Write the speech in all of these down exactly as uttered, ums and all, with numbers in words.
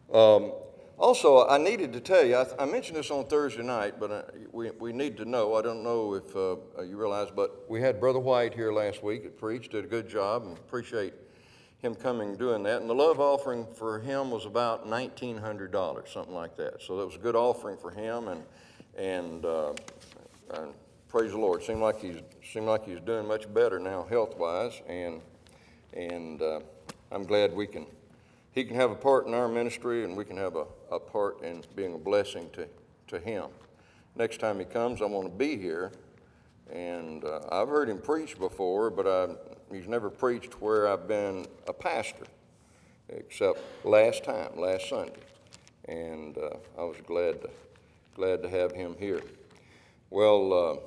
Um, also, I needed to tell you, I, I mentioned this on Thursday night, but I, we, we need to know, I don't know if uh, you realize, but we had Brother White here last week that preached, did a good job, and appreciate him coming and doing that. And the love offering for him was about nineteen hundred dollars, something like that. So that was a good offering for him, and and, uh, and praise the Lord. Seemed like he's seemed like he's doing much better now health-wise, and and uh, I'm glad we can. He can have a part in our ministry, and we can have a, a part in being a blessing to, to him. Next time he comes, I want to be here. And uh, I've heard him preach before, but I, he's never preached where I've been a pastor, except last time, last Sunday. And uh, I was glad to, glad to have him here. Well, uh,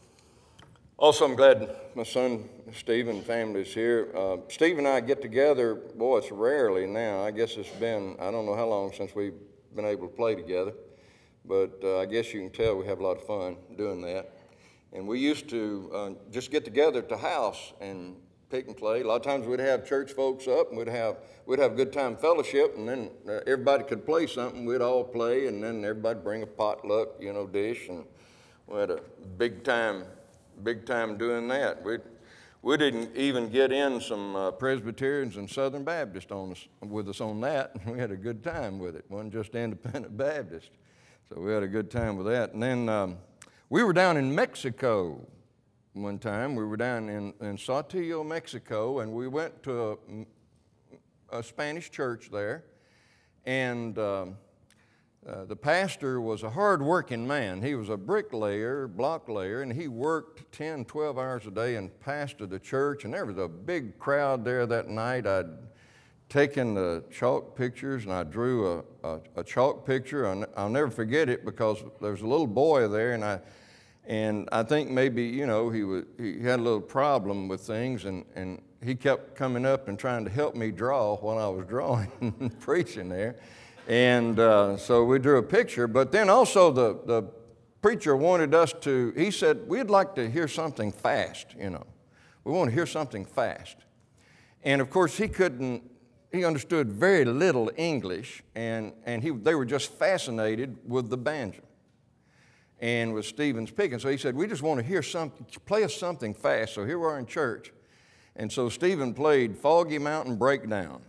also I'm glad my son Stephen and family is here. Uh, Steve and I get together, boy, it's rarely now. I guess it's been, I don't know how long since we've been able to play together. But uh, I guess you can tell we have a lot of fun doing that. And we used to uh, just get together at the house and pick and play. A lot of times we'd have church folks up, and we'd have we'd have good time fellowship, and then uh, everybody could play something. We'd all play, and then everybody bring a potluck, you know, dish, and we had a big time, big time doing that. We we didn't even get in some uh, Presbyterians and Southern Baptists on us with us on that. We had a good time with it. It wasn't just Independent Baptist, so we had a good time with that. And then. Um, We were down in Mexico one time. We were down in, in Saltillo, Mexico, and we went to a, a Spanish church there. And um, uh, the pastor was a hard-working man. He was a bricklayer, block layer, and he worked ten, twelve hours a day and pastored the church. And there was a big crowd there that night. I'd taken the chalk pictures, and I drew a, a, a chalk picture. I'll, I'll never forget it because there was a little boy there, and I And I think maybe, you know, he was, he had a little problem with things, and, and he kept coming up and trying to help me draw while I was drawing and preaching there. And uh, so we drew a picture. But then also the, the preacher wanted us to, he said, we'd like to hear something fast, you know. We want to hear something fast. And, of course, he couldn't, he understood very little English, and, and he, they were just fascinated with the banjo and with Stephen's picking. So he said, we just want to hear something, play us something fast. So here we are in church. And so Stephen played Foggy Mountain Breakdown.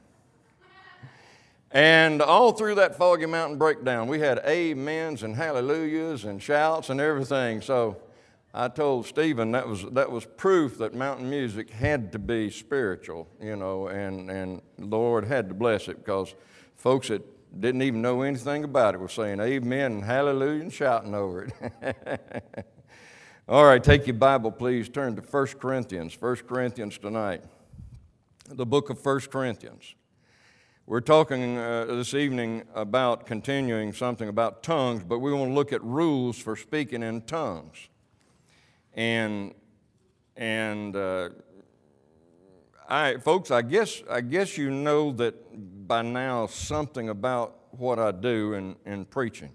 And all through that Foggy Mountain Breakdown, we had amens and hallelujahs and shouts and everything. So I told Stephen that was that was proof that mountain music had to be spiritual, you know, and, and the Lord had to bless it, because folks that didn't even know anything about it were saying amen and hallelujah and shouting over it. All right, take your Bible, please. Turn to First Corinthians. First Corinthians tonight. The book of First Corinthians. We're talking uh, this evening about continuing something about tongues, but we want to look at rules for speaking in tongues. And and uh, I, folks, I guess I guess you know that by now something about what I do in, in preaching.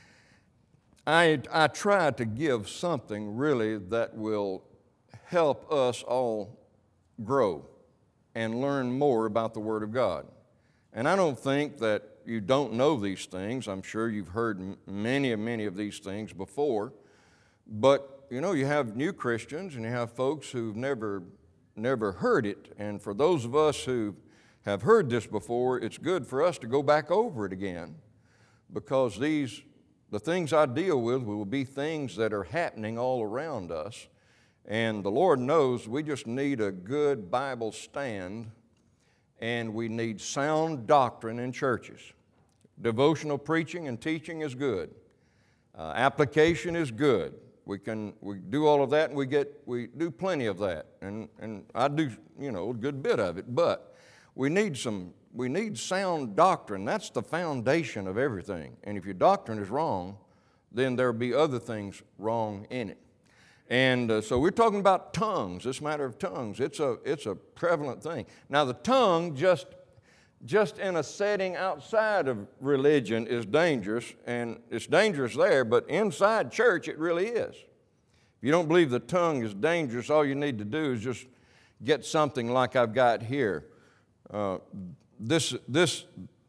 I I try to give something really that will help us all grow and learn more about the Word of God. And I don't think that you don't know these things. I'm sure you've heard many, many of these things before. But, you know, you have new Christians and you have folks who've never, never heard it. And for those of us who have heard this before, it's good for us to go back over it again, because these, the things I deal with will be things that are happening all around us. And the Lord knows we just need a good Bible stand, and we need sound doctrine in churches. Devotional preaching and teaching is good. Uh, application is good. We can we do all of that, and we get we do plenty of that, and and I do you know a good bit of it. But we need some we need sound doctrine. That's the foundation of everything. And if your doctrine is wrong, then there'll be other things wrong in it. And uh, so we're talking about tongues, this matter of tongues. It's a, it's a prevalent thing. Now the tongue just, just in a setting outside of religion is dangerous, and it's dangerous there, but inside church it really is. If you don't believe the tongue is dangerous, all you need to do is just get something like I've got here. Uh, this, this,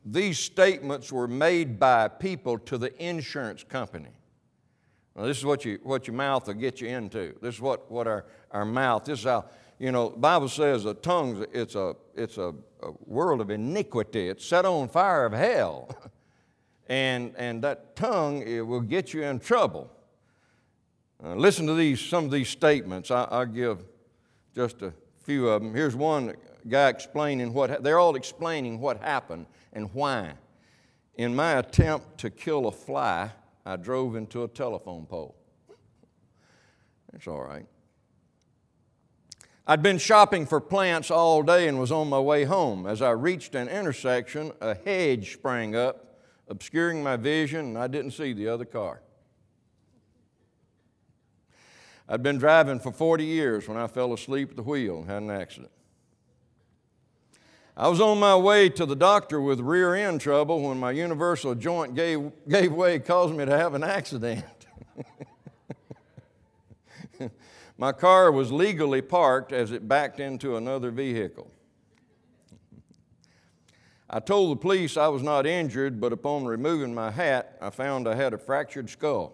these statements were made by people to the insurance company. Now, this is what you what your mouth will get you into. This is what, what our, our mouth, this is how, you know, the Bible says a tongue, it's a it's a, a world of iniquity. It's set on fire of hell. and and that tongue, it will get you in trouble. Uh, listen to these some of these statements. I, I'll give just a few of them. Here's one guy explaining what, they're all explaining what happened and why. In my attempt to kill a fly, I drove into a telephone pole. It's all right. I'd been shopping for plants all day and was on my way home. As I reached an intersection, a hedge sprang up, obscuring my vision, and I didn't see the other car. I'd been driving for forty years when I fell asleep at the wheel and had an accident. I was on my way to the doctor with rear end trouble when my universal joint gave, gave way, caused me to have an accident. My car was legally parked as it backed into another vehicle. I told the police I was not injured, but upon removing my hat, I found I had a fractured skull.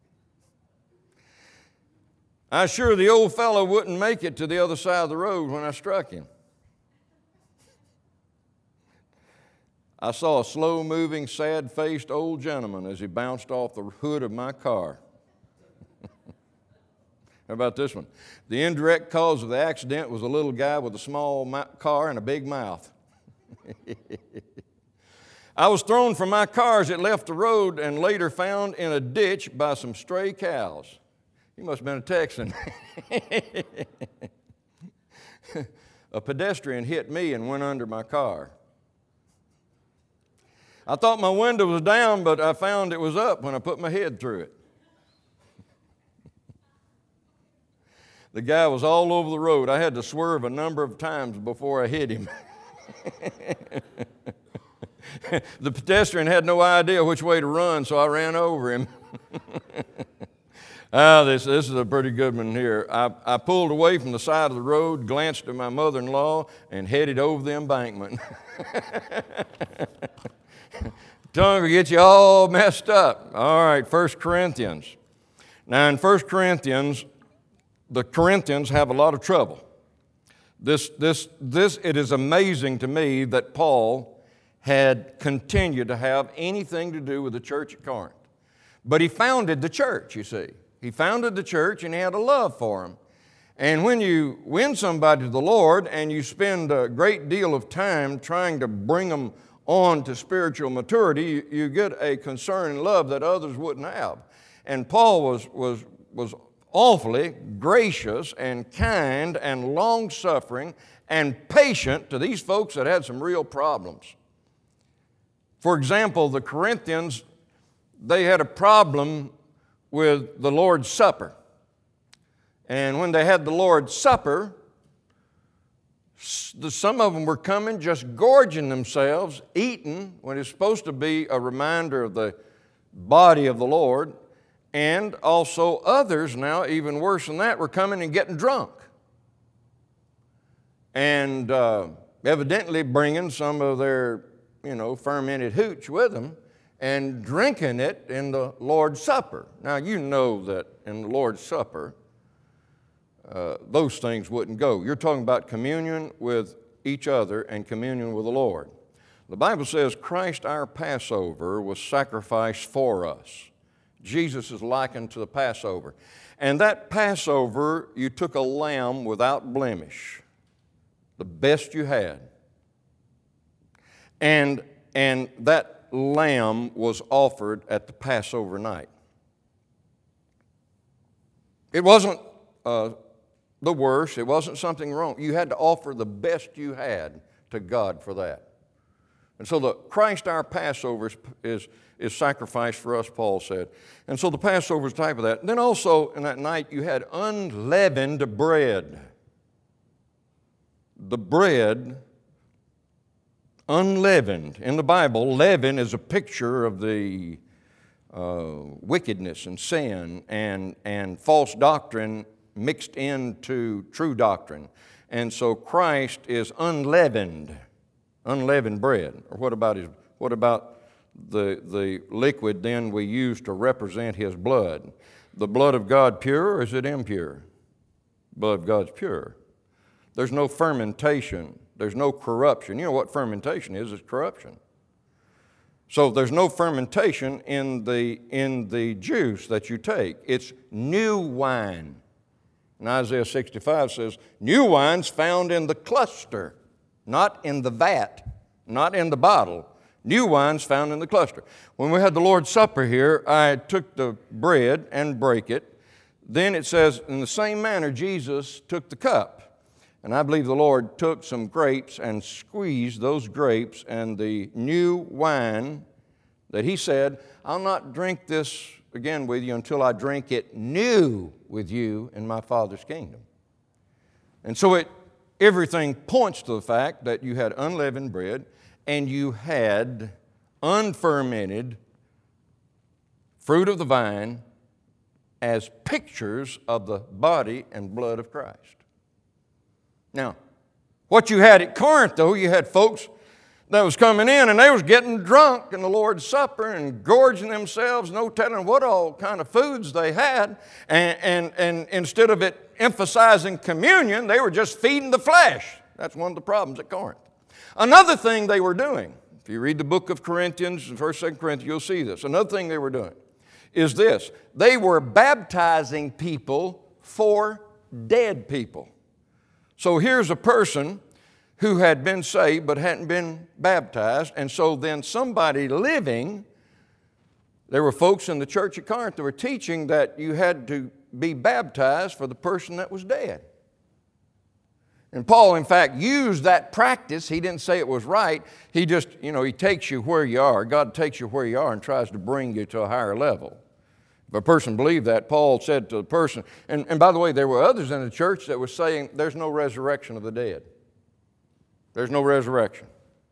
I was sure the old fellow wouldn't make it to the other side of the road when I struck him. I saw a slow-moving, sad-faced old gentleman as he bounced off the hood of my car. How about this one? The indirect cause of the accident was a little guy with a small car and a big mouth. I was thrown from my car as it left the road and later found in a ditch by some stray cows. He must have been a Texan. A pedestrian hit me and went under my car. I thought my window was down, but I found it was up when I put my head through it. The guy was all over the road. I had to swerve a number of times before I hit him. The pedestrian had no idea which way to run, so I ran over him. Ah, this, this is a pretty good one here. I, I pulled away from the side of the road, glanced at my mother-in-law, and headed over the embankment. Tongue will get you all messed up. All right, First Corinthians. Now, in First Corinthians, the Corinthians have a lot of trouble. This, this, this, it is amazing to me that Paul had continued to have anything to do with the church at Corinth. But he founded the church, you see. He founded the church and he had a love for them. And when you win somebody to the Lord and you spend a great deal of time trying to bring them on to spiritual maturity, you, you get a concern and love that others wouldn't have. And Paul was, was, was awfully gracious and kind and long-suffering and patient to these folks that had some real problems. For example, the Corinthians, they had a problem with the Lord's Supper. And when they had the Lord's Supper, some of them were coming just gorging themselves, eating when it's supposed to be a reminder of the body of the Lord. And also others, now even worse than that, were coming and getting drunk. And uh, evidently bringing some of their, you know, fermented hooch with them and drinking it in the Lord's Supper. Now, you know that in the Lord's Supper, uh, those things wouldn't go. You're talking about communion with each other and communion with the Lord. The Bible says Christ, our Passover, was sacrificed for us. Jesus is likened to the Passover. And that Passover, you took a lamb without blemish, the best you had. And, and that lamb was offered at the Passover night. It wasn't uh, the worst. It wasn't something wrong. You had to offer the best you had to God for that. And so the Christ our Passover is, is, is sacrificed for us, Paul said. And so the Passover is a type of that. And then also in that night you had unleavened bread. The bread, unleavened. In the Bible, leaven is a picture of the uh, wickedness and sin and, and false doctrine mixed into true doctrine. And so Christ is unleavened. Unleavened bread. Or what about his what about the, the liquid then we use to represent His blood? The blood of God pure or is it impure? Blood of God's pure. There's no fermentation. There's no corruption. You know what fermentation is? It's corruption. So there's no fermentation in the, in the juice that you take. It's new wine. And Isaiah sixty-five says, new wine's found in the cluster, not in the vat, not in the bottle. New wine's found in the cluster. When we had the Lord's Supper here, I took the bread and break it. Then it says, in the same manner, Jesus took the cup. And I believe the Lord took some grapes and squeezed those grapes and the new wine that He said, I'll not drink this again with you until I drink it new with you in my Father's kingdom. And so it, everything points to the fact that you had unleavened bread and you had unfermented fruit of the vine as pictures of the body and blood of Christ. Now, what you had at Corinth, though, you had folks that was coming in and they was getting drunk in the Lord's Supper and gorging themselves, no telling what all kind of foods they had. And, and, and instead of it emphasizing communion, they were just feeding the flesh. That's one of the problems at Corinth. Another thing they were doing, if you read the book of Corinthians, First, Second Corinthians, you'll see this. Another thing they were doing is this. They were baptizing people for dead people. So here's a person who had been saved but hadn't been baptized, and so then somebody living, there were folks in the church at Corinth that were teaching that you had to be baptized for the person that was dead. And Paul, in fact, used that practice. He didn't say it was right. He just, you know, he takes you where you are. God takes you where you are and tries to bring you to a higher level. If a person believed that, Paul said to the person, and, and by the way, there were others in the church that were saying there's no resurrection of the dead. There's no resurrection.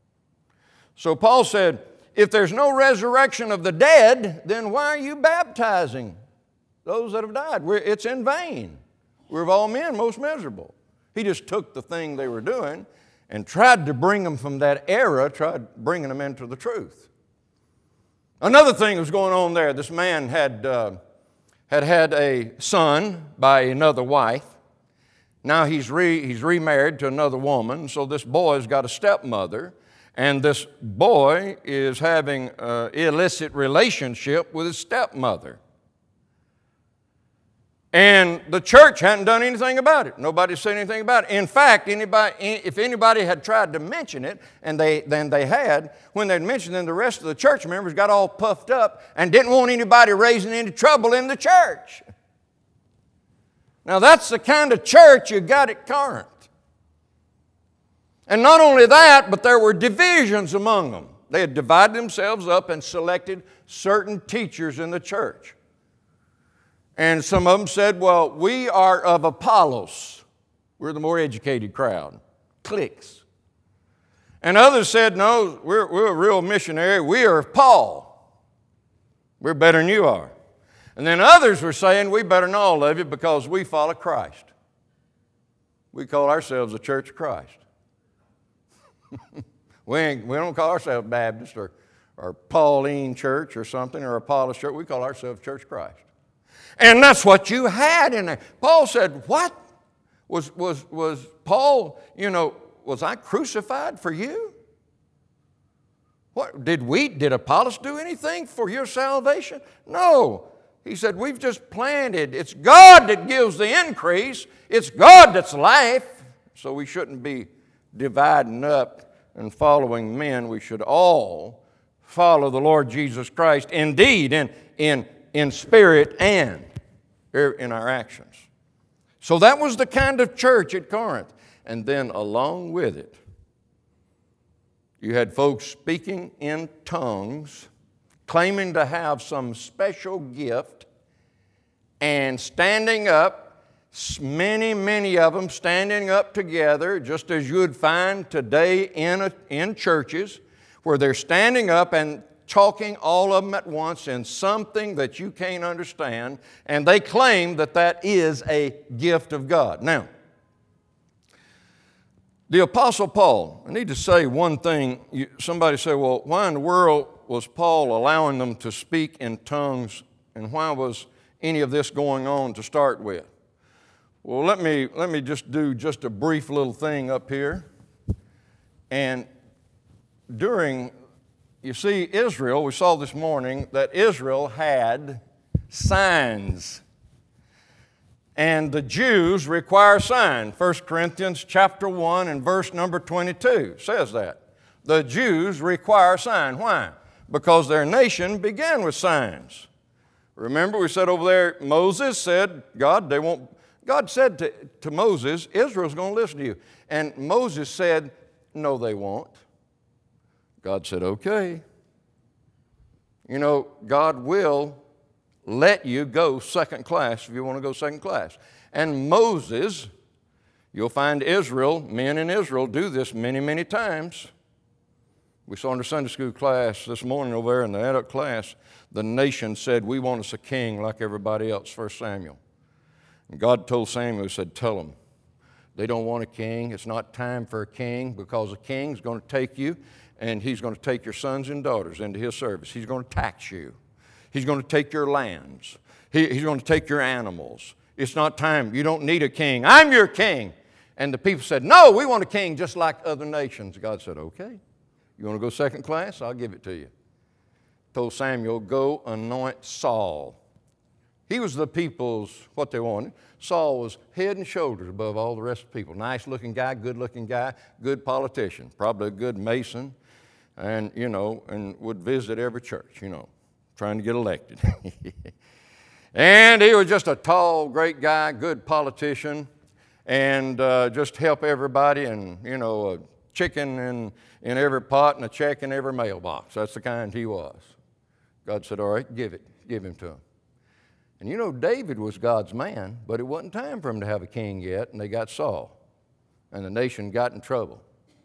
So Paul said, if there's no resurrection of the dead, then why are you baptizing those that have died? We're, it's in vain. We're of all men most miserable. He just took the thing they were doing and tried to bring them from that era, tried bringing them into the truth. Another thing that was going on there, this man had, uh, had had a son by another wife. Now he's, re, he's remarried to another woman, so this boy's got a stepmother, and this boy is having an illicit relationship with his stepmother. And the church hadn't done anything about it. Nobody said anything about it. In fact, anybody, if anybody had tried to mention it, and they, then they had, when they'd mentioned it, then the rest of the church members got all puffed up and didn't want anybody raising any trouble in the church. Now that's the kind of church you got at Corinth. And not only that, but there were divisions among them. They had divided themselves up and selected certain teachers in the church. And some of them said, well, we are of Apollos. We're the more educated crowd. Cliques. And others said, no, we're, we're a real missionary. We are of Paul. We're better than you are. And then others were saying, we better than all of you because we follow Christ. We call ourselves the Church of Christ. we, ain't, we don't call ourselves Baptist or, or Pauline Church or something or Apollos Church. We call ourselves Church of Christ. And that's what you had in there. Paul said, what? Was, was, was Paul, you know, was I crucified for you? What, did we, did Apollos do anything for your salvation? No. He said, we've just planted. It's God that gives the increase. It's God that's life. So we shouldn't be dividing up and following men. We should all follow the Lord Jesus Christ, indeed, in, in, in spirit and in our actions. So that was the kind of church at Corinth. And then along with it, you had folks speaking in tongues, claiming to have some special gift, and standing up, many, many of them standing up together, just as you would find today in, a, in churches, where they're standing up and talking all of them at once in something that you can't understand, and they claim that that is a gift of God. Now, The Apostle Paul, I need to say one thing. You, somebody say, well, why in the world was Paul allowing them to speak in tongues, and why was any of this going on to start with? Well, let me, let me just do just a brief little thing up here. And during, you see, Israel, we saw this morning that Israel had signs. And the Jews require signs. First Corinthians chapter one and verse number twenty-two says that. The Jews require sign. Why? Because their nation began with signs. Remember we said over there, Moses said, God, they won't, God said to, to Moses, Israel's going to listen to you. And Moses said, no, they won't. God said, okay. You know, God will let you go second class if you want to go second class. And Moses, you'll find Israel, men in Israel do this many, many times. We saw in the Sunday school class this morning over there in the adult class, the nation said, we want us a king like everybody else, First Samuel. And God told Samuel, he said, tell them, they don't want a king. It's not time for a king, because a king's going to take you and he's going to take your sons and daughters into his service. He's going to tax you. He's going to take your lands. He, he's going to take your animals. It's not time. You don't need a king. I'm your king. And the people said, no, we want a king just like other nations. God said, okay. You want to go second class? I'll give it to you. Told Samuel, go anoint Saul. He was the people's, what they wanted. Saul was head and shoulders above all the rest of the people. Nice looking guy, good looking guy, good politician, probably a good Mason, and, you know, and would visit every church, you know, trying to get elected. And he was just a tall, great guy, good politician, and uh, just help everybody, and, you know, a chicken in, in every pot and a check in every mailbox. That's the kind he was. God said, all right, give it, give him to him. And you know, David was God's man, but it wasn't time for him to have a king yet, and they got Saul, and the nation got in trouble.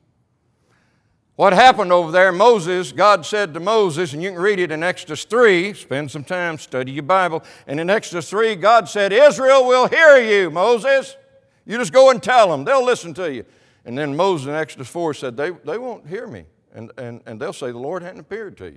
What happened over there, Moses, God said to Moses, and you can read it in Exodus three, spend some time, study your Bible, and in Exodus three, God said, Israel will hear you, Moses. You just go and tell them, they'll listen to you. And then Moses in Exodus four said, they, they won't hear me, and, and, and they'll say, the Lord hadn't appeared to you.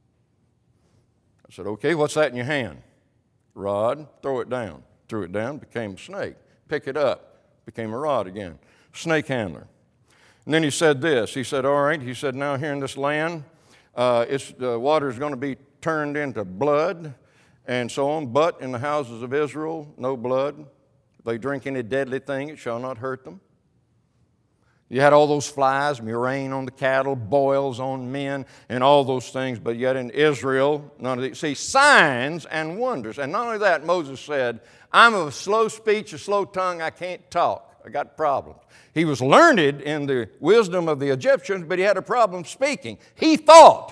I said, okay, what's that in your hand? Rod, throw it down. Threw it down, became a snake. Pick it up, became a rod again. Snake handler. And then he said this, he said, all right, he said, now here in this land, uh, it's, the water is going to be turned into blood and so on, but in the houses of Israel, no blood. If they drink any deadly thing, it shall not hurt them. You had all those flies, murrain on the cattle, boils on men, and all those things, but yet in Israel, none of these. See, signs and wonders. And not only that, Moses said, I'm of slow speech, a slow tongue, I can't talk. I got problems. He was learned in the wisdom of the Egyptians, but he had a problem speaking. He thought.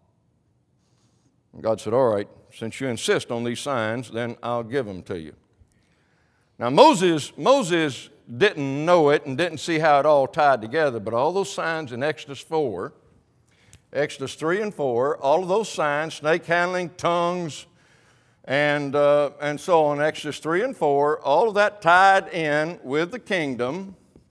And God said, all right, since you insist on these signs, then I'll give them to you. Now Moses, Moses didn't know it and didn't see how it all tied together, but all those signs in Exodus four, Exodus three and four, all of those signs, snake handling, tongues, and, uh, and so on, Exodus three and four, all of that tied in with the kingdom.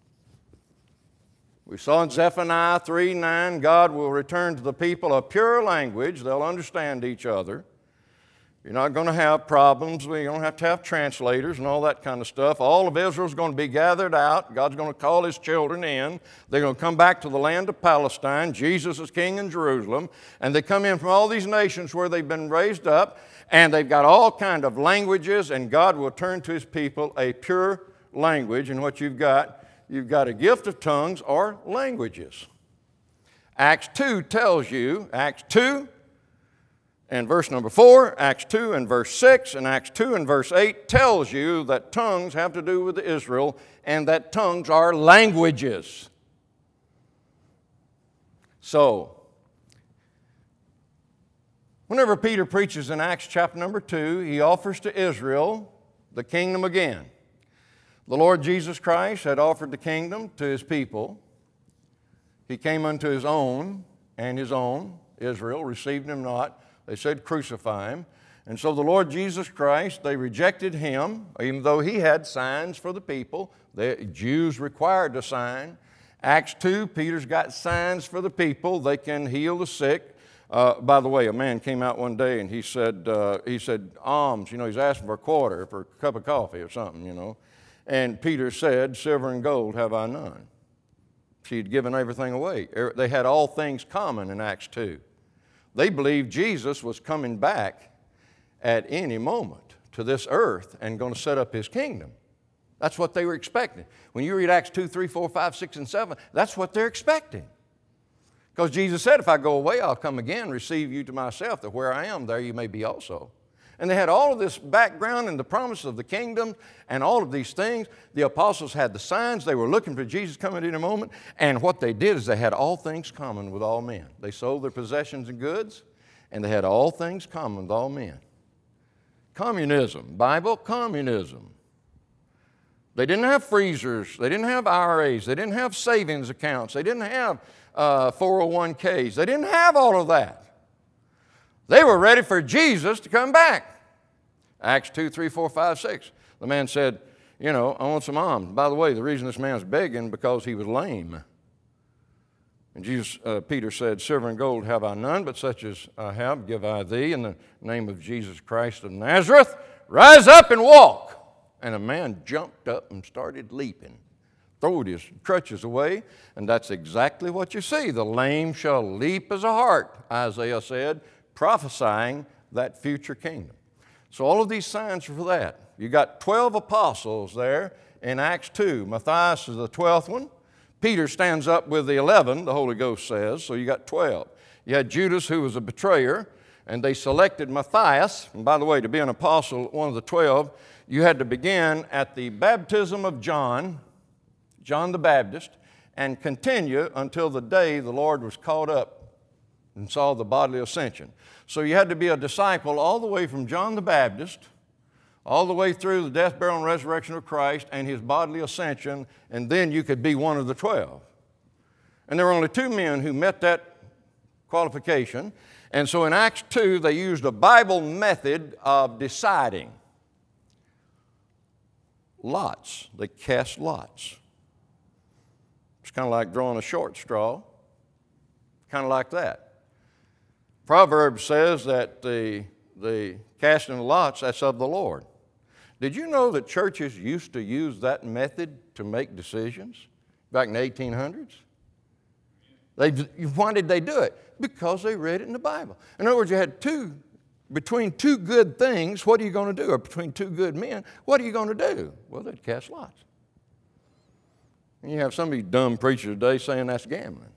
We saw in Zephaniah three nine, God will return to the people a pure language. They'll understand each other. You're not going to have problems. You're going to have to have translators and all that kind of stuff. All of Israel's going to be gathered out. God's going to call His children in. They're going to come back to the land of Palestine. Jesus is king in Jerusalem. And they come in from all these nations where they've been raised up. And they've got all kind of languages. And God will turn to His people a pure language. And what you've got, you've got a gift of tongues or languages. Acts two tells you, Acts two, and verse number four, Acts two and verse six, and Acts two and verse eight tells you that tongues have to do with Israel and that tongues are languages. So, whenever Peter preaches in Acts chapter number two, he offers to Israel the kingdom again. The Lord Jesus Christ had offered the kingdom to His people. He came unto His own, and His own, Israel, received Him not. They said, crucify Him. And so the Lord Jesus Christ, they rejected Him, even though He had signs for the people. The Jews required a sign. Acts two, Peter's got signs for the people. They can heal the sick. Uh, by the way, a man came out one day and he said, uh, he said, alms, you know, he's asking for a quarter for a cup of coffee or something, you know. And Peter said, silver and gold have I none. She'd given everything away. They had all things common in Acts two. They believed Jesus was coming back at any moment to this earth and going to set up his kingdom. That's what they were expecting. When you read Acts two, three, four, five, six, and seven, that's what they're expecting. Because Jesus said, if I go away, I'll come again, receive you to myself, that where I am, there you may be also. And they had all of this background and the promise of the kingdom and all of these things. The apostles had the signs. They were looking for Jesus coming in a moment. And what they did is they had all things common with all men. They sold their possessions and goods, and they had all things common with all men. Communism, Bible communism. They didn't have freezers. They didn't have I R As. They didn't have savings accounts. They didn't have uh, four oh one Ks. They didn't have all of that. They were ready for Jesus to come back. Acts two, three, four, five, six. The man said, you know, I want some alms. By the way, the reason this man's begging because he was lame. And Jesus, uh, Peter said, silver and gold have I none, but such as I have give I thee. In the name of Jesus Christ of Nazareth, rise up and walk. And a man jumped up and started leaping, throwed his crutches away, and that's exactly what you see. The lame shall leap as a hart, Isaiah said, prophesying that future kingdom. So all of these signs are for that. You got twelve apostles there in Acts two. Matthias is the twelfth one. Peter stands up with the eleven, the Holy Ghost says, so you got twelve. You had Judas, who was a betrayer, and they selected Matthias. And by the way, to be an apostle, one of the twelve, you had to begin at the baptism of John, John the Baptist, and continue until the day the Lord was caught up and saw the bodily ascension. So you had to be a disciple all the way from John the Baptist, all the way through the death, burial, and resurrection of Christ and his bodily ascension, and then you could be one of the twelve. And there were only two men who met that qualification. And so in Acts two, they used a Bible method of deciding. Lots. They cast lots. It's kind of like drawing a short straw. Kind of like that. Proverbs says that the, the casting of lots, that's of the Lord. Did you know that churches used to use that method to make decisions back in the eighteen hundreds? They, why did they do it? Because they read it in the Bible. In other words, you had two, between two good things, what are you going to do? Or between two good men, what are you going to do? Well, they'd cast lots. And you have some of these dumb preachers today saying that's gambling.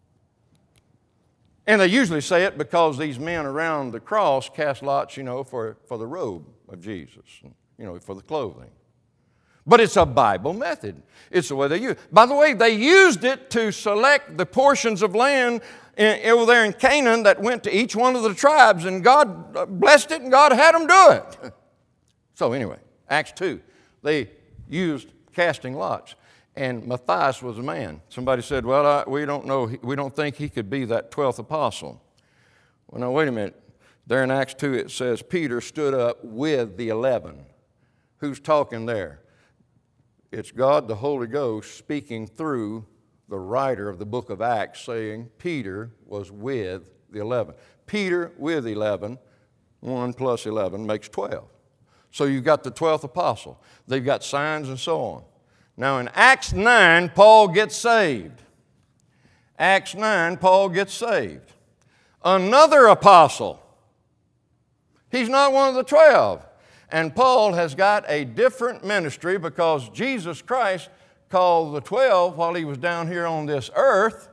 And they usually say it because these men around the cross cast lots, you know, for, for the robe of Jesus, you know, for the clothing. But it's a Bible method. It's the way they use it. By the way, they used it to select the portions of land in, over there in Canaan that went to each one of the tribes, and God blessed it, and God had them do it. So anyway, Acts two, they used casting lots, and Matthias was a man. Somebody said, well, I, we don't know, we don't think he could be that twelfth apostle. Well, now, wait a minute. There in Acts two, it says Peter stood up with the eleven. Who's talking there? It's God, the Holy Ghost, speaking through the writer of the book of Acts, saying Peter was with the eleven. Peter with eleven, one plus eleven makes twelve. So you've got the twelfth apostle. They've got signs and so on. Now in Acts nine, Paul gets saved. Acts nine, Paul gets saved. Another apostle. He's not one of the twelve. And Paul has got a different ministry because Jesus Christ called the twelve while he was down here on this earth.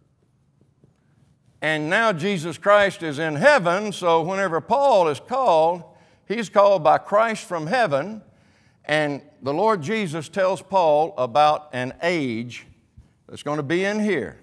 And now Jesus Christ is in heaven, so whenever Paul is called, he's called by Christ from heaven. And the Lord Jesus tells Paul about an age that's going to be in here.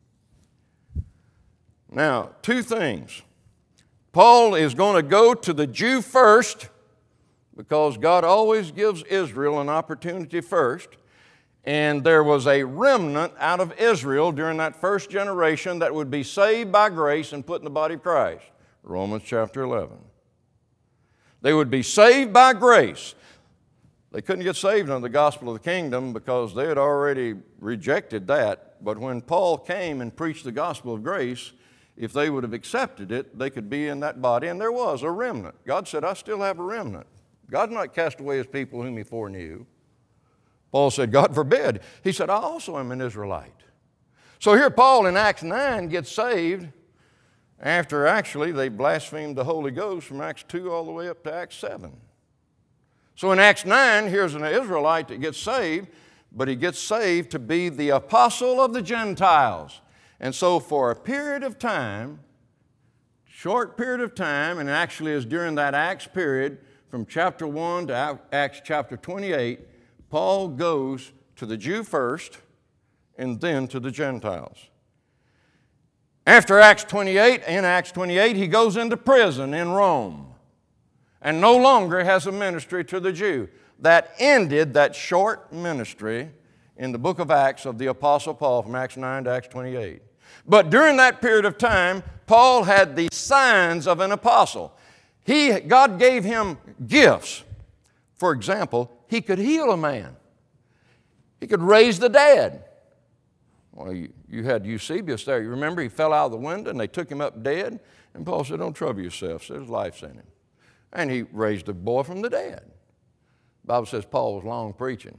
Now, two things. Paul is going to go to the Jew first, because God always gives Israel an opportunity first. And there was a remnant out of Israel during that first generation that would be saved by grace and put in the body of Christ. Romans chapter eleven. They would be saved by grace. They couldn't get saved under the gospel of the kingdom because they had already rejected that. But when Paul came and preached the gospel of grace, if they would have accepted it, they could be in that body. And there was a remnant. God said, I still have a remnant. God's not cast away his people whom he foreknew. Paul said, God forbid. He said, I also am an Israelite. So here Paul in Acts nine gets saved after actually they blasphemed the Holy Ghost from Acts two all the way up to Acts seven. So in Acts nine, here's an Israelite that gets saved, but he gets saved to be the apostle of the Gentiles. And so for a period of time, short period of time, and actually is during that Acts period, from chapter one to Acts chapter twenty-eight, Paul goes to the Jew first and then to the Gentiles. After Acts twenty-eight, in Acts twenty-eight, he goes into prison in Rome and no longer has a ministry to the Jew. That ended that short ministry in the book of Acts of the Apostle Paul from Acts nine to Acts twenty-eight. But during that period of time, Paul had the signs of an apostle. He, God gave him gifts. For example, he could heal a man. He could raise the dead. Well, you, you had Eusebius there. You remember he fell out of the window and they took him up dead? And Paul said, don't trouble yourself. There's life's in him. And he raised the boy from the dead. The Bible says Paul was long preaching.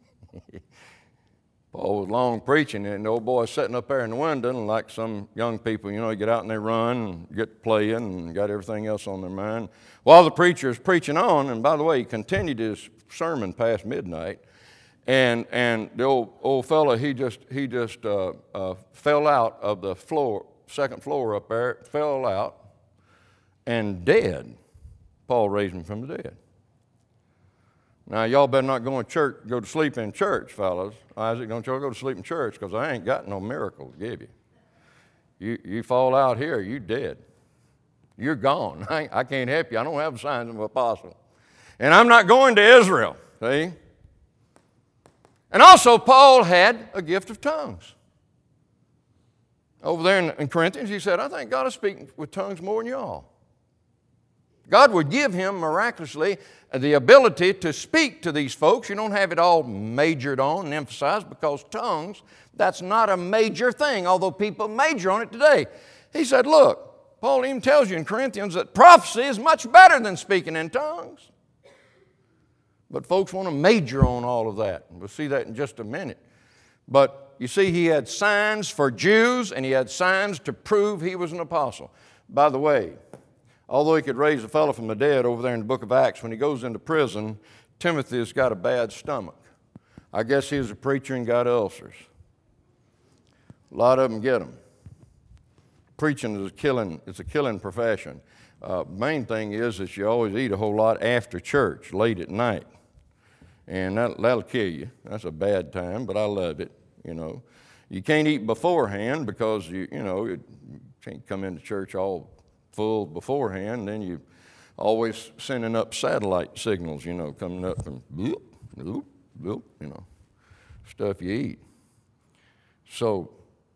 Paul was long preaching, and the old boy sitting up there in the window, and like some young people, you know, they get out and they run and get playing and got everything else on their mind. While the preacher is preaching on, and by the way, he continued his sermon past midnight, and and the old old fella, he just he just uh, uh, fell out of the floor, second floor up there, fell out, and dead. Paul raised him from the dead. Now, y'all better not go to church, go to sleep in church, fellas. Isaac, don't y'all go to sleep in church, because I ain't got no miracle to give you. You, you fall out here, you dead. You're gone. I, I can't help you. I don't have the signs of an apostle. And I'm not going to Israel, see? And also, Paul had a gift of tongues. Over there in, in Corinthians, he said, I think God is speaking with tongues more than y'all. God would give him miraculously the ability to speak to these folks. You don't have it all majored on and emphasized, because tongues, that's not a major thing, although people major on it today. He said, look, Paul even tells you in Corinthians that prophecy is much better than speaking in tongues. But folks want to major on all of that. We'll see that in just a minute. But you see, he had signs for Jews, and he had signs to prove he was an apostle. By the way, although he could raise a fellow from the dead over there in the book of Acts, when he goes into prison, Timothy has got a bad stomach. I guess he was a preacher and got ulcers. A lot of them get them. Preaching is a killing, it's a killing profession. Uh, main thing is that you always eat a whole lot after church, late at night. And that, that'll kill you. That's a bad time, but I love it, you know. You can't eat beforehand because, you, you know, you can't come into church all full beforehand, then you always sending up satellite signals, you know, coming up and bloop, bloop, bloop, you know, stuff you eat. So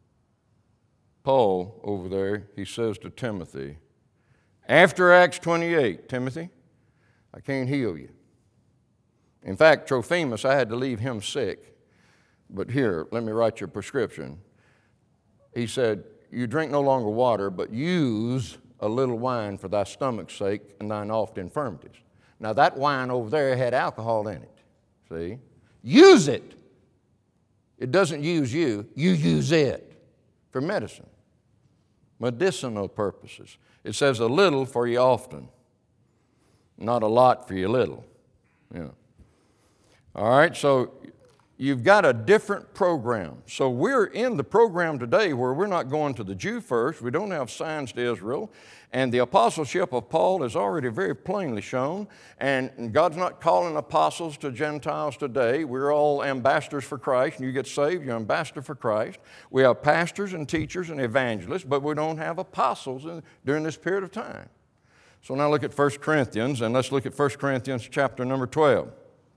Paul over there, he says to Timothy, after Acts twenty-eight, Timothy, I can't heal you. In fact, Trophimus, I had to leave him sick, but here, let me write your prescription. He said, you drink no longer water, but use a little wine for thy stomach's sake and thine oft infirmities. Now that wine over there had alcohol in it, see? Use it. It doesn't use you, you use it for medicine, medicinal purposes. It says a little for you often, not a lot for you little. Yeah. All right, so you've got a different program. So we're in the program today where we're not going to the Jew first. We don't have signs to Israel. And the apostleship of Paul is already very plainly shown. And God's not calling apostles to Gentiles today. We're all ambassadors for Christ. And you get saved, you're ambassador for Christ. We have pastors and teachers and evangelists, but we don't have apostles in, during this period of time. So now look at First Corinthians, and let's look at First Corinthians chapter number twelve.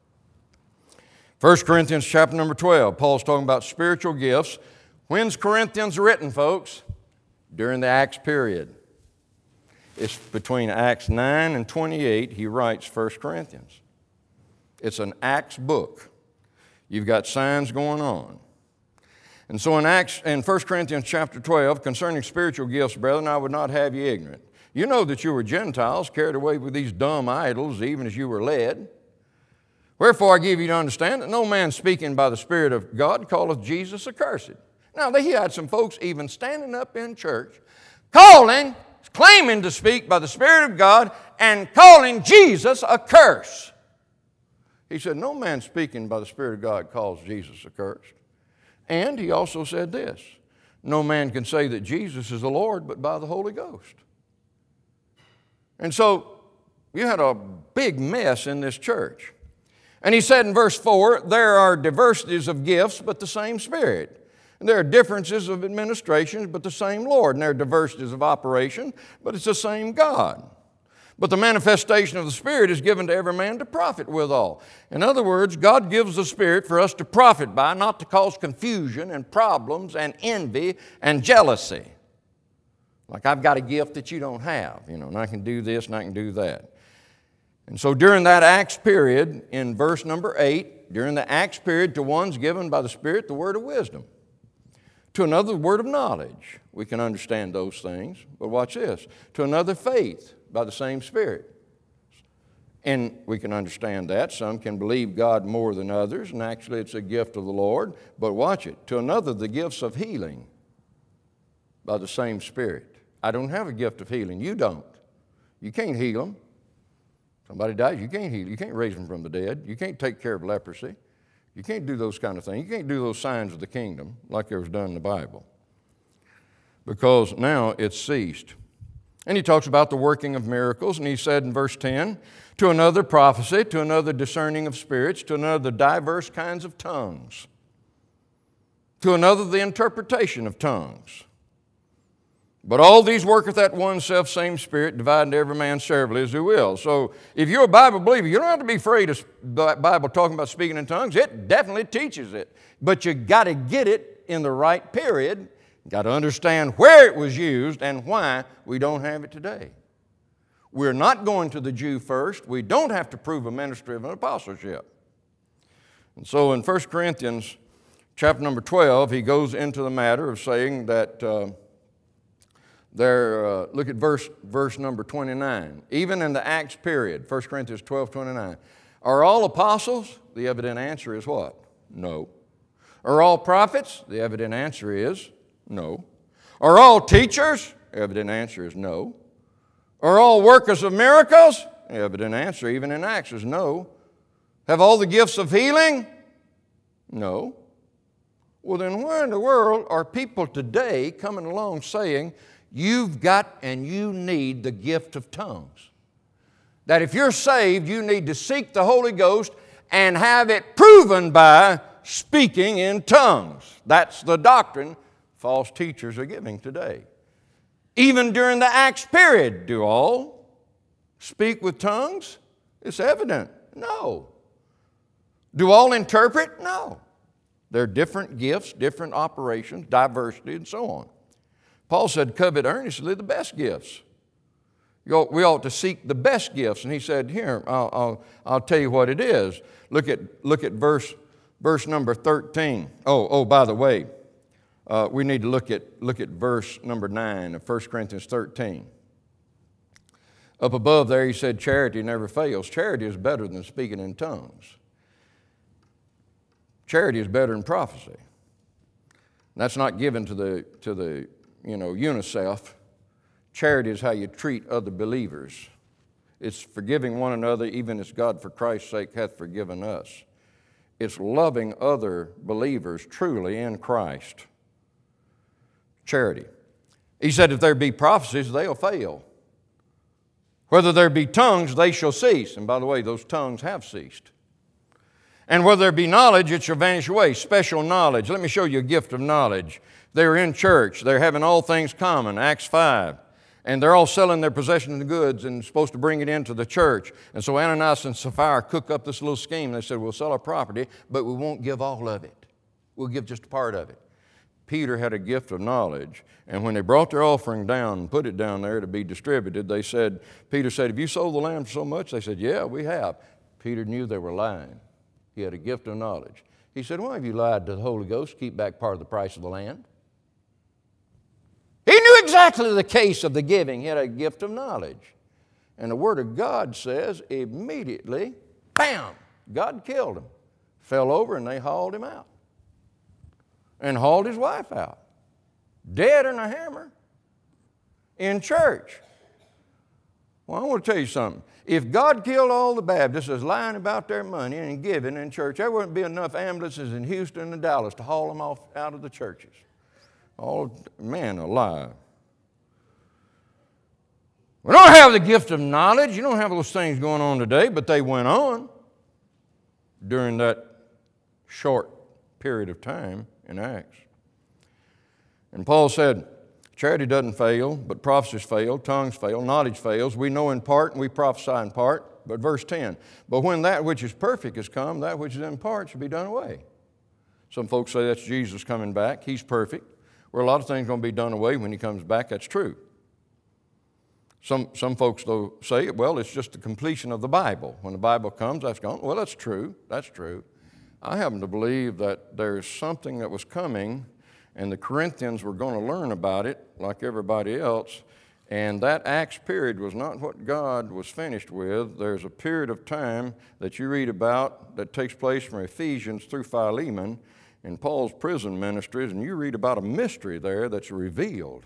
First Corinthians chapter number twelve, Paul's talking about spiritual gifts. When's Corinthians written, folks? During the Acts period. It's between Acts nine and twenty-eight he writes First Corinthians. It's an Acts book. You've got signs going on. And so in Acts, in First Corinthians chapter twelve, concerning spiritual gifts, brethren, I would not have you ignorant. You know that you were Gentiles, carried away with these dumb idols, even as you were led. Wherefore I give you to understand that no man speaking by the Spirit of God calleth Jesus accursed. Now, they had some folks even standing up in church, calling, claiming to speak by the Spirit of God, and calling Jesus a curse. He said, no man speaking by the Spirit of God calls Jesus accursed. And he also said this, no man can say that Jesus is the Lord but by the Holy Ghost. And so you had a big mess in this church. And he said in verse four, there are diversities of gifts, but the same Spirit. And there are differences of administrations, but the same Lord. And there are diversities of operation, but it's the same God. But the manifestation of the Spirit is given to every man to profit withal. In other words, God gives the Spirit for us to profit by, not to cause confusion and problems and envy and jealousy. Like, I've got a gift that you don't have, you know, and I can do this and I can do that. And so during that Acts period, in verse number eight, during the Acts period, to one's given by the Spirit the word of wisdom. To another, the word of knowledge. We can understand those things. But watch this. To another, faith by the same Spirit. And we can understand that. Some can believe God more than others, and actually it's a gift of the Lord. But watch it. To another, the gifts of healing by the same Spirit. I don't have a gift of healing. You don't. You can't heal them. Somebody dies, you can't heal. You can't raise them from the dead. You can't take care of leprosy. You can't do those kind of things. You can't do those signs of the kingdom like there was done in the Bible, because now it's ceased. And he talks about the working of miracles, and he said in verse ten, to another prophecy, to another discerning of spirits, to another diverse kinds of tongues, to another the interpretation of tongues. But all these worketh that one self same Spirit, dividing to every man severally as he will. So if you're a Bible believer, you don't have to be afraid of the Bible talking about speaking in tongues. It definitely teaches it. But you got to get it in the right period. You got to understand where it was used and why we don't have it today. We're not going to the Jew first. We don't have to prove a ministry of an apostleship. And so in First Corinthians chapter number twelve, he goes into the matter of saying that uh, There, uh, look at verse, verse number twenty-nine. Even in the Acts period, First Corinthians twelve, twenty-nine. Are all apostles? The evident answer is what? No. Are all prophets? The evident answer is no. Are all teachers? The evident answer is no. Are all workers of miracles? The evident answer, even in Acts, is no. Have all the gifts of healing? No. Well, then where in the world are people today coming along saying, you've got and you need the gift of tongues? That if you're saved, you need to seek the Holy Ghost and have it proven by speaking in tongues. That's the doctrine false teachers are giving today. Even during the Acts period, do all speak with tongues? It's evident. No. Do all interpret? No. There are different gifts, different operations, diversity, and so on. Paul said, covet earnestly the best gifts. You ought, we ought to seek the best gifts. And he said, here, I'll, I'll, I'll tell you what it is. Look at, look at verse, verse number thirteen. Oh, oh, by the way, uh, we need to look at, look at verse number nine of First Corinthians thirteen. Up above there, he said, charity never fails. Charity is better than speaking in tongues. Charity is better than prophecy. That's not given to the, to the you know, UNICEF. Charity is how you treat other believers. It's forgiving one another, even as God for Christ's sake hath forgiven us. It's loving other believers truly in Christ. Charity. He said, if there be prophecies, they'll fail. Whether there be tongues, they shall cease. And by the way, those tongues have ceased. And whether there be knowledge, it shall vanish away. Special knowledge. Let me show you a gift of knowledge. They're in church. They're having all things common, Acts five. And they're all selling their possessions and goods and supposed to bring it into the church. And so Ananias and Sapphira cook up this little scheme. They said, we'll sell our property, but we won't give all of it. We'll give just a part of it. Peter had a gift of knowledge. And when they brought their offering down and put it down there to be distributed, they said, Peter said, have you sold the land for so much? They said, yeah, we have. Peter knew they were lying. He had a gift of knowledge. He said, why have you lied to the Holy Ghost, keep back part of the price of the land? He knew exactly the case of the giving. He had a gift of knowledge. And the Word of God says, immediately, bam, God killed him. Fell over and they hauled him out. And hauled his wife out. Dead in a hammer. In church. Well, I want to tell you something. If God killed all the Baptists as lying about their money and giving in church, there wouldn't be enough ambulances in Houston and Dallas to haul them off out of the churches. All, man alive. We don't have the gift of knowledge. You don't have those things going on today, but they went on during that short period of time in Acts. And Paul said, charity doesn't fail, but prophecies fail, tongues fail, knowledge fails. We know in part and we prophesy in part. But verse ten, but when that which is perfect is come, that which is in part should be done away. Some folks say that's Jesus coming back. He's perfect. Well, a lot of things are going to be done away when He comes back. That's true. Some, some folks, though, say, well, it's just the completion of the Bible. When the Bible comes, that's gone. Well, that's true. That's true. I happen to believe that there's something that was coming, and the Corinthians were going to learn about it like everybody else, and that Acts period was not what God was finished with. There's a period of time that you read about that takes place from Ephesians through Philemon in Paul's prison ministries, and you read about a mystery there that's revealed.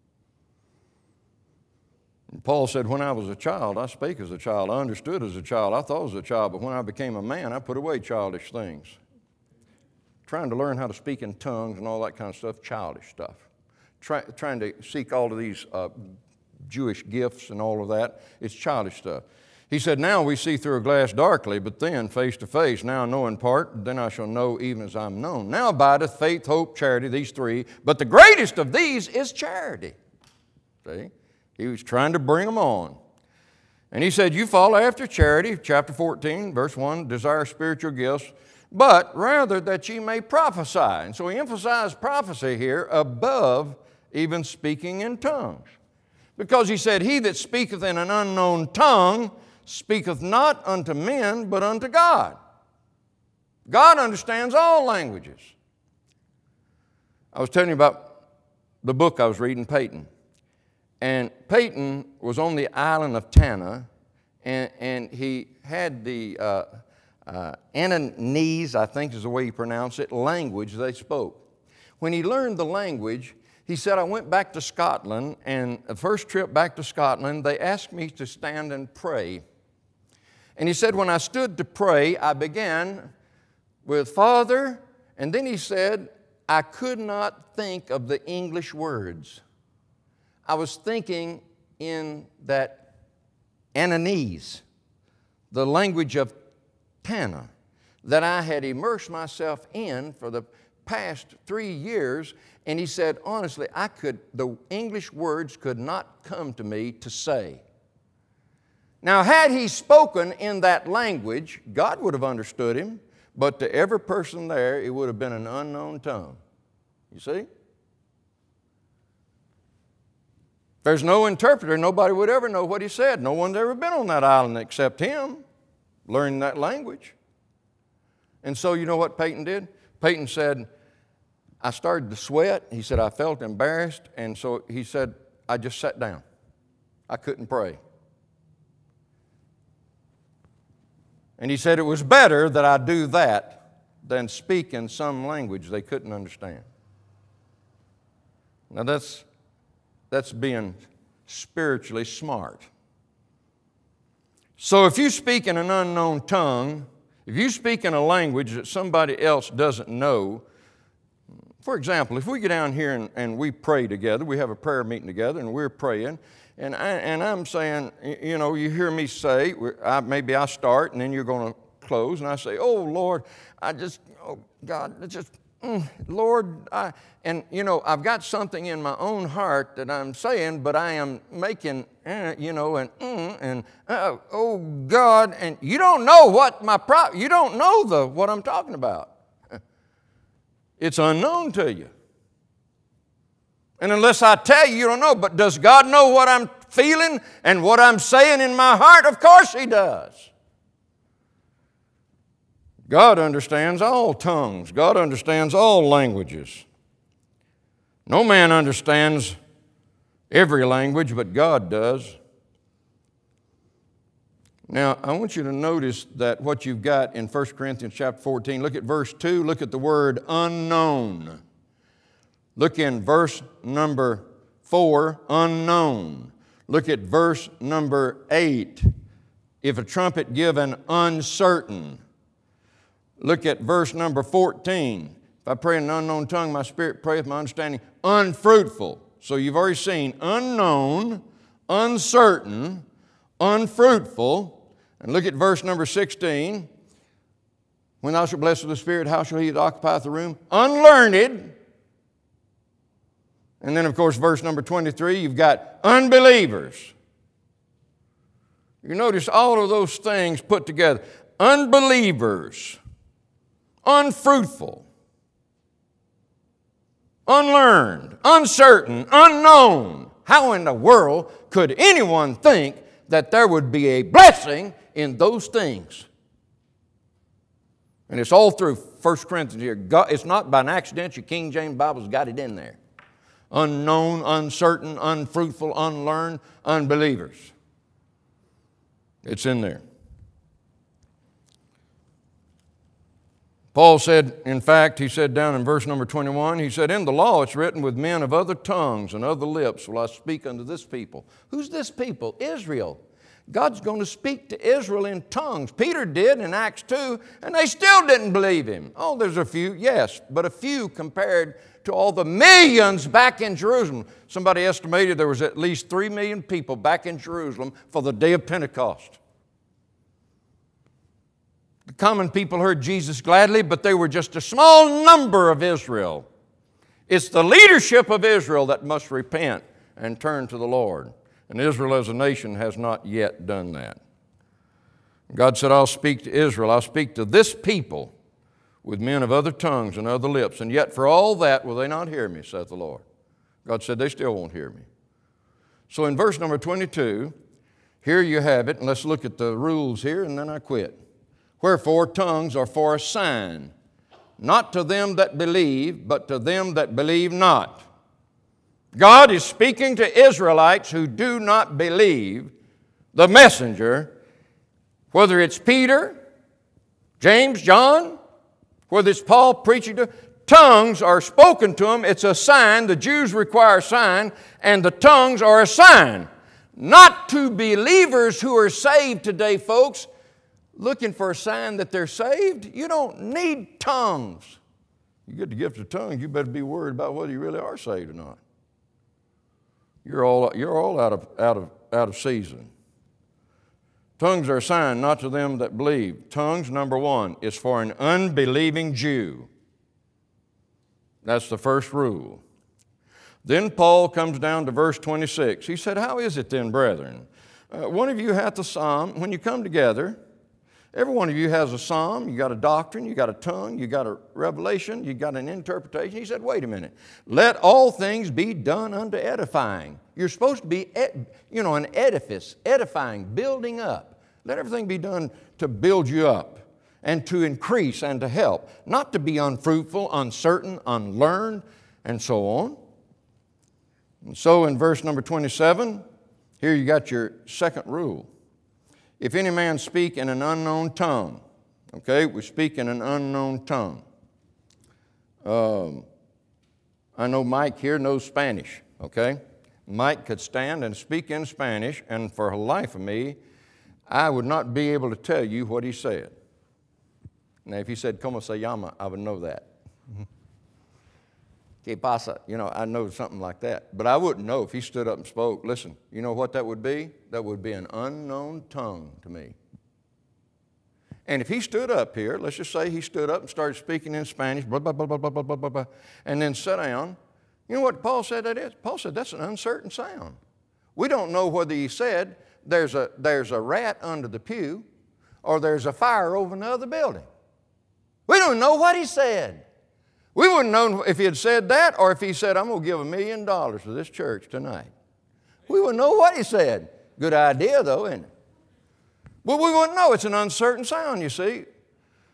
And Paul said, when I was a child, I spake as a child, I understood as a child, I thought as a child, but when I became a man, I put away childish things. Trying to learn how to speak in tongues and all that kind of stuff, childish stuff. Try, trying to seek all of these uh, Jewish gifts and all of that, it's childish stuff. He said, now we see through a glass darkly, but then face to face. Now I know in part, then I shall know even as I'm known. Now abideth faith, hope, charity, these three, but the greatest of these is charity. See? He was trying to bring them on. And he said, you follow after charity, chapter fourteen, verse one, desire spiritual gifts, but rather that ye may prophesy. And so he emphasized prophecy here above even speaking in tongues. Because he said, he that speaketh in an unknown tongue speaketh not unto men, but unto God. God understands all languages. I was telling you about the book I was reading, Peyton. And Peyton was on the island of Tanna, and, and he had the uh, uh, Annanese, I think is the way you pronounce it, language they spoke. When he learned the language, he said, I went back to Scotland, and the first trip back to Scotland, they asked me to stand and pray. And he said, when I stood to pray, I began with Father, and then he said, I could not think of the English words. I was thinking in that Annanese, the language of Tanna, that I had immersed myself in for the past three years. And he said, honestly, I could, the English words could not come to me to say. Now, had he spoken in that language, God would have understood him, but to every person there, it would have been an unknown tongue. You see? There's no interpreter. Nobody would ever know what he said. No one's ever been on that island except him, learning that language. And so you know what Peyton did? Peyton said, I started to sweat. He said, I felt embarrassed. And so he said, I just sat down. I couldn't pray. And he said, it was better that I do that than speak in some language they couldn't understand. Now that's... That's being spiritually smart. So if you speak in an unknown tongue, if you speak in a language that somebody else doesn't know, for example, if we get down here and, and we pray together, we have a prayer meeting together and we're praying, and, I, and I'm saying, you know, you hear me say, I, maybe I start and then you're going to close, and I say, oh, Lord, I just, oh, God, it's just, mm, Lord, I, and, you know, I've got something in my own heart that I'm saying, but I am making, eh, you know, and, mm, and uh, oh, God, and you don't know what my, pro- you don't know the what I'm talking about. It's unknown to you. And unless I tell you, you don't know. But does God know what I'm feeling and what I'm saying in my heart? Of course He does. God understands all tongues. God understands all languages. No man understands every language, but God does. Now, I want you to notice that what you've got in First Corinthians chapter fourteen, look at verse two, look at the word unknown. Look in verse number four, unknown. Look at verse number eight, if a trumpet give an uncertain. Look at verse number fourteen. If I pray in an unknown tongue, my spirit prayeth, my understanding unfruitful. So you've already seen unknown, uncertain, unfruitful. And look at verse number sixteen. When thou shalt bless with the Spirit, how shall he that occupyeth the room? Unlearned. And then, of course, verse number twenty-three, you've got unbelievers. You notice all of those things put together. Unbelievers, unfruitful, unlearned, uncertain, unknown. How in the world could anyone think that there would be a blessing in those things? And it's all through First Corinthians here. God, it's not by an accident. Your King James Bible's got it in there. Unknown, uncertain, unfruitful, unlearned, unbelievers. It's in there. Paul said, in fact, he said down in verse number twenty-one, he said, in the law it's written, with men of other tongues and other lips will I speak unto this people. Who's this people? Israel. God's going to speak to Israel in tongues. Peter did in Acts two, and they still didn't believe him. Oh, there's a few, yes, but a few compared to all the millions back in Jerusalem. Somebody estimated there was at least three million people back in Jerusalem for the day of Pentecost. The common people heard Jesus gladly, but they were just a small number of Israel. It's the leadership of Israel that must repent and turn to the Lord. And Israel as a nation has not yet done that. God said, I'll speak to Israel. I'll speak to this people with men of other tongues and other lips. And yet for all that will they not hear me, saith the Lord. God said, they still won't hear me. So in verse number twenty-two, here you have it. And let's look at the rules here, and then I quit. Wherefore tongues are for a sign, not to them that believe, but to them that believe not. God is speaking to Israelites who do not believe the messenger, whether it's Peter, James, John, whether it's Paul preaching to, tongues are spoken to them. It's a sign. The Jews require a sign, and the tongues are a sign. Not to believers who are saved today, folks, looking for a sign that they're saved. You don't need tongues. You get the gift of tongues, you better be worried about whether you really are saved or not. You're all, you're all out of, out of, out of season. Tongues are a sign not to them that believe. Tongues, number one, is for an unbelieving Jew. That's the first rule. Then Paul comes down to verse twenty-six. He said, how is it then, brethren? Uh, one of you hath a psalm. When you come together, every one of you has a psalm, you got a doctrine, you got a tongue, you got a revelation, you got an interpretation. He said, wait a minute. Let all things be done unto edifying. You're supposed to be, you know, an edifice, edifying, building up. Let everything be done to build you up and to increase and to help. Not to be unfruitful, uncertain, unlearned, and so on. And so in verse number twenty-seven, here you got your second rule. If any man speak in an unknown tongue, okay, we speak in an unknown tongue. Um, I know Mike here knows Spanish, okay? Mike could stand and speak in Spanish, and for the life of me, I would not be able to tell you what he said. Now, if he said, "Como se llama?" I would know that. ¿Qué pasa? You know, I know something like that. But I wouldn't know if he stood up and spoke. Listen, you know what that would be? That would be an unknown tongue to me. And if he stood up here, let's just say he stood up and started speaking in Spanish, blah, blah, blah, blah, blah, blah, blah, blah, blah, and then sat down, you know what Paul said that is? Paul said that's an uncertain sound. We don't know whether he said there's a, there's a rat under the pew or there's a fire over in the other building. We don't know what he said. We wouldn't know if he had said that or if he said, I'm going to give a million dollars to this church tonight. We wouldn't know what he said. Good idea, though, isn't it? But we wouldn't know. It's an uncertain sound, you see.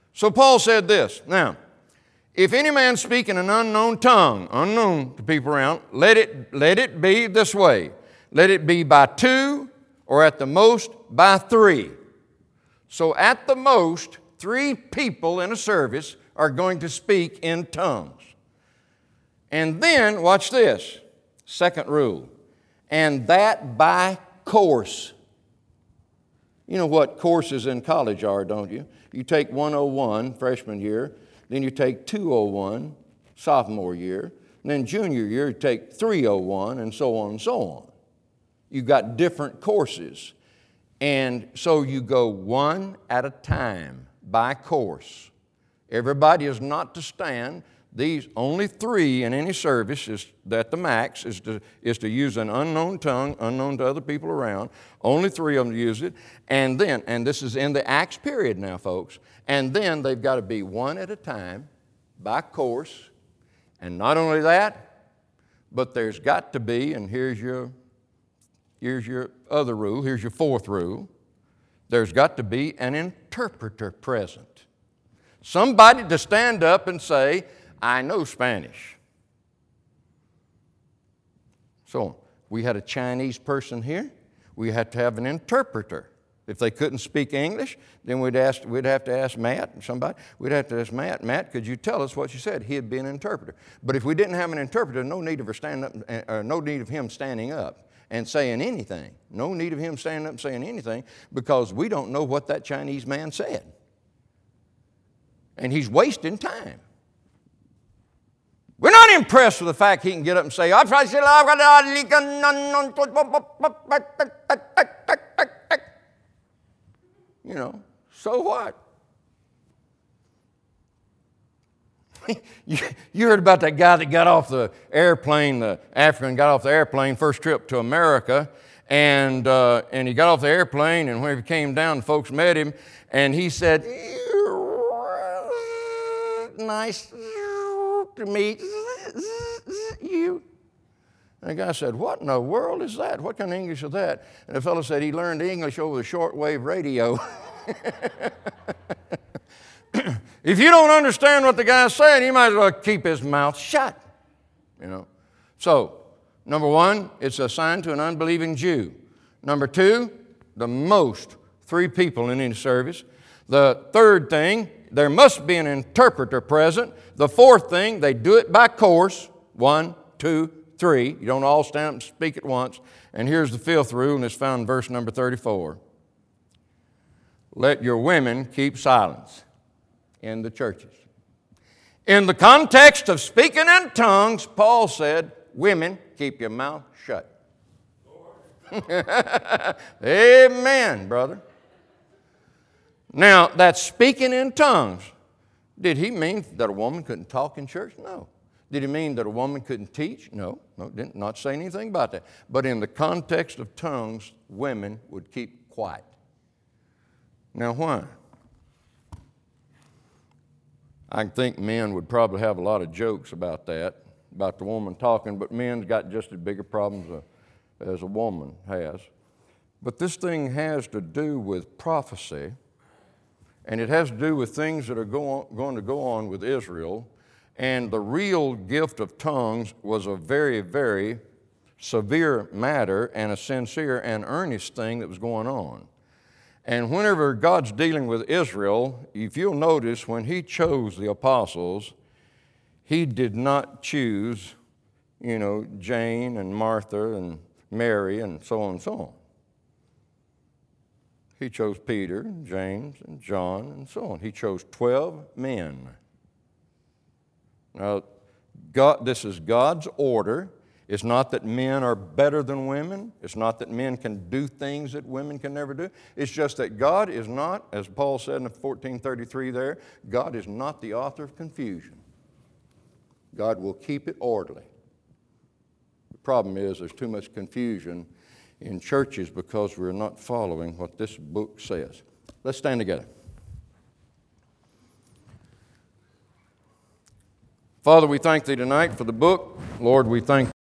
So Paul said this, now, if any man speak in an unknown tongue, unknown to people around, let it, let it be this way. Let it be by two, or at the most by three. So at the most, three people in a service are going to speak in tongues. And then, watch this, second rule, and that by course. You know what courses in college are, don't you? You take one oh one, freshman year, then you take two oh one, sophomore year, and then junior year you take three oh one, and so on and so on. You've got different courses. And so you go one at a time by course. Everybody is not to stand. These only three in any service is that the max is to, is to use an unknown tongue, unknown to other people around. Only three of them use it. And then, and this is in the Acts period now, folks, and then they've got to be one at a time by course. And not only that, but there's got to be, and here's your, here's your other rule, here's your fourth rule, there's got to be an interpreter present. Somebody to stand up and say, I know Spanish. So we had a Chinese person here. We had to have an interpreter. If they couldn't speak English, then we'd, ask, we'd have to ask Matt or somebody. We'd have to ask Matt, Matt, could you tell us what you said? He'd be an interpreter. But if we didn't have an interpreter, no need of, her stand up, uh, no need of him standing up and saying anything. No need of him standing up and saying anything, because we don't know what that Chinese man said. And he's wasting time. We're not impressed with the fact he can get up and say, you know, so what? you, you heard about that guy that got off the airplane, the African got off the airplane, first trip to America, and, uh, and he got off the airplane, and when he came down, folks met him, and he said, nice to meet you. And the guy said, what in the world is that? What kind of English is that? And the fellow said he learned English over the shortwave radio. If you don't understand what the guy's saying, you might as well keep his mouth shut. You know. So, number one, it's assigned to an unbelieving Jew. Number two, the most, three people in any service. The third thing, there must be an interpreter present. The fourth thing, they do it by course. One, two, three. You don't all stand up and speak at once. And here's the fifth rule, and it's found in verse number thirty-four. Let your women keep silence in the churches. In the context of speaking in tongues, Paul said, women, keep your mouth shut. Amen, brother. Now, that's speaking in tongues. Did he mean that a woman couldn't talk in church? No. Did he mean that a woman couldn't teach? No. No, didn't not say anything about that. But in the context of tongues, women would keep quiet. Now, why? I think men would probably have a lot of jokes about that, about the woman talking, but men's got just as big a problems as a woman has. But this thing has to do with prophecy, and it has to do with things that are go on, going to go on with Israel. And the real gift of tongues was a very, very severe matter and a sincere and earnest thing that was going on. And whenever God's dealing with Israel, if you'll notice, when He chose the apostles, He did not choose, you know, Jane and Martha and Mary and so on and so on. He chose Peter and James and John and so on. He chose twelve men. Now, God, this is God's order. It's not that men are better than women. It's not that men can do things that women can never do. It's just that God is not, as Paul said in fourteen thirty-three there, God is not the author of confusion. God will keep it orderly. The problem is there's too much confusion in churches because we're not following what this book says. Let's stand together. Father, we thank Thee tonight for the book. Lord, we thank